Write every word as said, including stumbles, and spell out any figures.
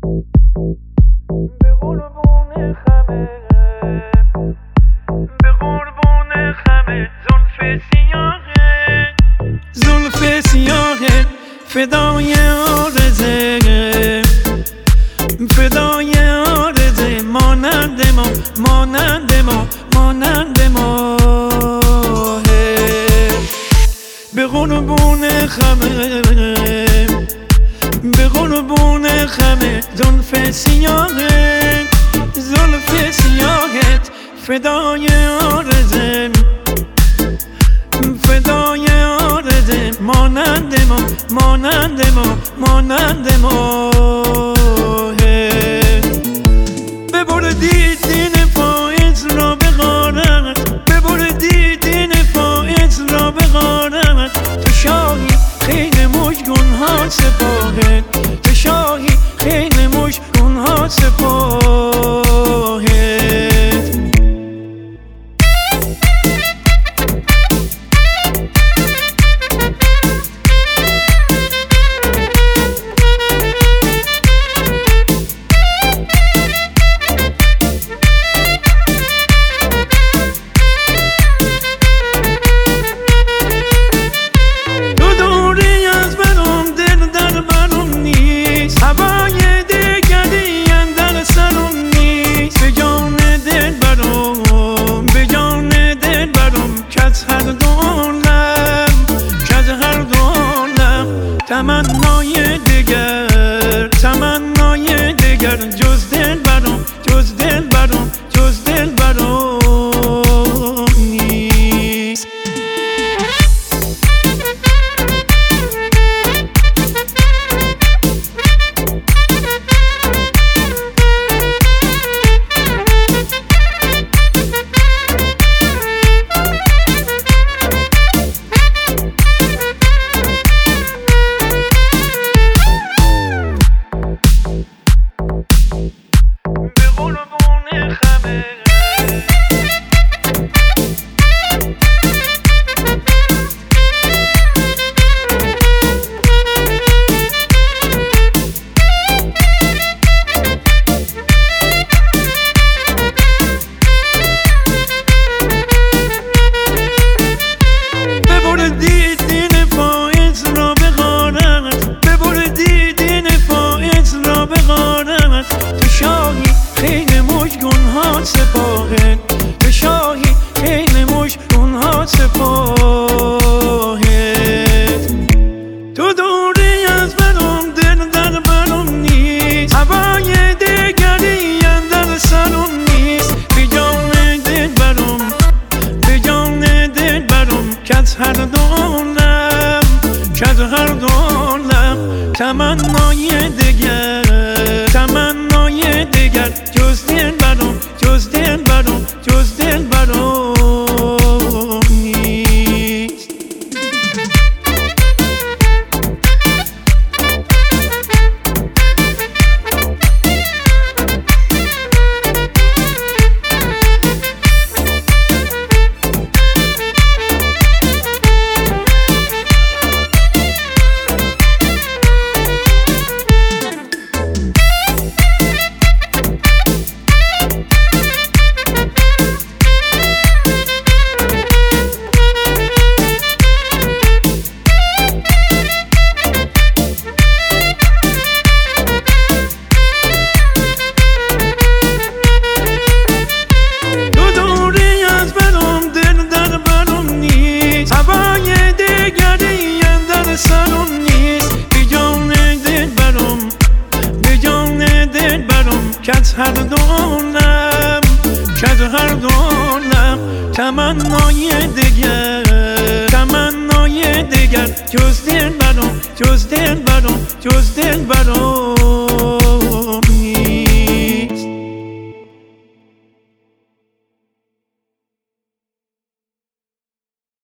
به قربون خمه به قربون خمه زلف سیاهه زلف سیاهه فدای آرزه فدای آرزه مانند ما مانند ما مانند ما به قربون خمه به قربون خمه زلف سیاهت زلف سیاهت فدای آرزه فدای آرزه مانند ما مانند ما مانند ما ببردی دین فائز را به غارت ببردی دین فائز را به غارت تو شاهی خیلی مشگون ها سپاهت تو شاهی خیلی مشگون ها سپاهت تمنای دیگر تمنای دیگر جز دل برام جز دل برام جز دل برام نیست تو شاهی خیلی مشگون ها سپاهت تو شاهی خیلی مشگون ها سپاهت تو دوری از برام دل در برام نیست هوای دیگری اندر سرم نیست به جان دل برام به جان دل برام کز هر دولم کز هر دولم تمنای دیگر تمنای دیگر جز دل برام جز دل برام جز دل برام نیست کز هر دولم کز هر دولم تمنای دیگر تمنای دیگر جز دل برام جز دل برام جز دل برام